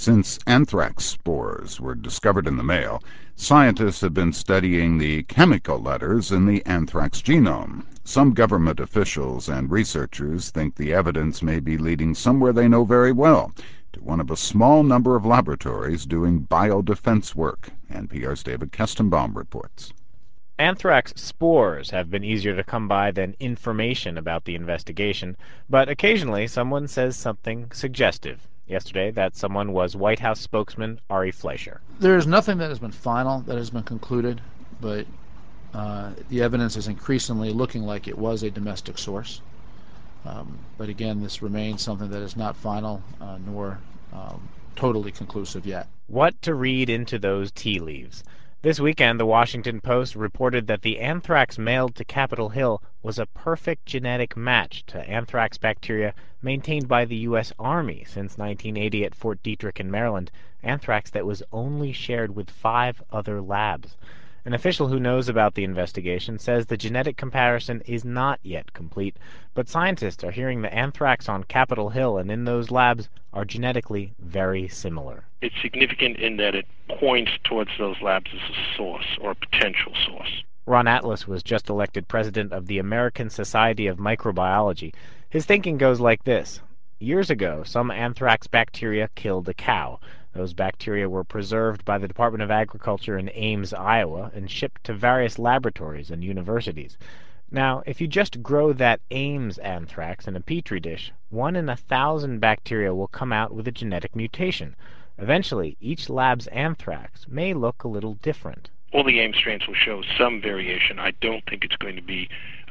Since anthrax spores were discovered in the male, scientists have been studying the chemical letters in the anthrax genome. Some government officials and researchers think the evidence may be leading somewhere they know very well, to one of a small number of laboratories doing biodefense work. NPR's David Kestenbaum reports. Anthrax spores have been easier to come by than information about the investigation, but occasionally someone says something suggestive. Yesterday, that someone was White House spokesman Ari Fleischer. There's nothing that has been final, that has been concluded, but the evidence is increasingly looking like it was a domestic source. But again, this remains something that is not final nor totally conclusive yet. What to read into those tea leaves? This weekend, the Washington Post reported that the anthrax mailed to Capitol Hill was a perfect genetic match to anthrax bacteria maintained by the U.S. Army since 1980 at Fort Detrick in Maryland, anthrax that was only shared with 5 other labs. An official who knows about the investigation says the genetic comparison is not yet complete, but scientists are hearing the anthrax on Capitol Hill and in those labs are genetically very similar. It's significant in that it points towards those labs as a source or a potential source. Ron Atlas was just elected president of the American Society of Microbiology. His thinking goes like this. Years ago, some anthrax bacteria killed a cow. Those bacteria were preserved by the Department of Agriculture in Ames, Iowa, and shipped to various laboratories and universities. Now, if you just grow that Ames anthrax in a petri dish, 1 in 1,000 bacteria will come out with a genetic mutation. Eventually, each lab's anthrax may look a little different. All the Ames strains will show some variation. I don't think it's going to be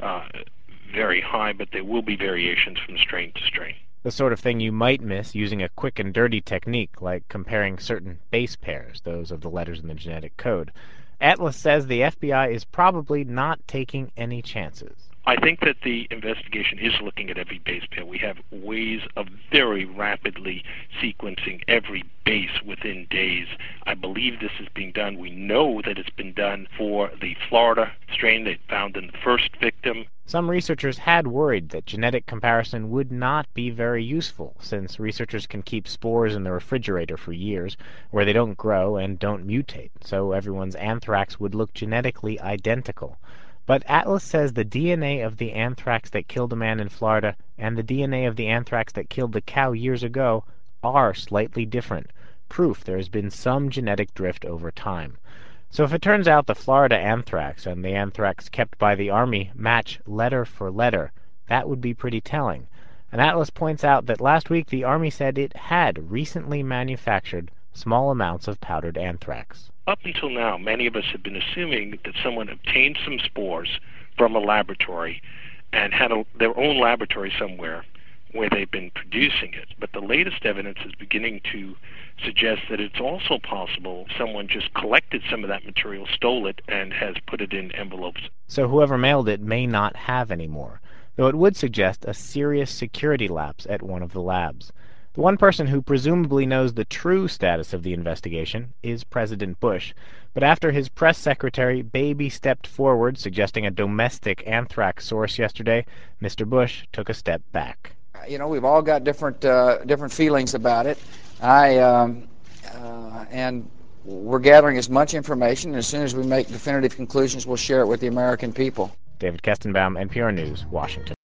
very high, but there will be variations from strain to strain. The sort of thing you might miss using a quick and dirty technique like comparing certain base pairs, those of the letters in the genetic code. Atlas says the FBI is probably not taking any chances. I think that the investigation is looking at every base pair. We have ways of very rapidly sequencing every base within days. I believe this is being done. We know that it's been done for the Florida strain they found in the first victim. Some researchers had worried that genetic comparison would not be very useful, since researchers can keep spores in the refrigerator for years, where they don't grow and don't mutate, so everyone's anthrax would look genetically identical. But Atlas says the DNA of the anthrax that killed a man in Florida and the DNA of the anthrax that killed the cow years ago are slightly different, proof there has been some genetic drift over time. So if it turns out the Florida anthrax and the anthrax kept by the Army match letter for letter, that would be pretty telling. And Atlas points out that last week the Army said it had recently manufactured small amounts of powdered anthrax. Up until now, many of us have been assuming that someone obtained some spores from a laboratory and had their own laboratory somewhere where they've been producing it. But the latest evidence is beginning to suggest that it's also possible someone just collected some of that material, stole it, and has put it in envelopes. So whoever mailed it may not have any more, though it would suggest a serious security lapse at one of the labs. The one person who presumably knows the true status of the investigation is President Bush. But after his press secretary Baby stepped forward suggesting a domestic anthrax source yesterday, Mr. Bush took a step back. You know, we've all got different feelings about it. And we're gathering as much information, and as soon as we make definitive conclusions, we'll share it with the American people. David Kestenbaum, NPR News, Washington.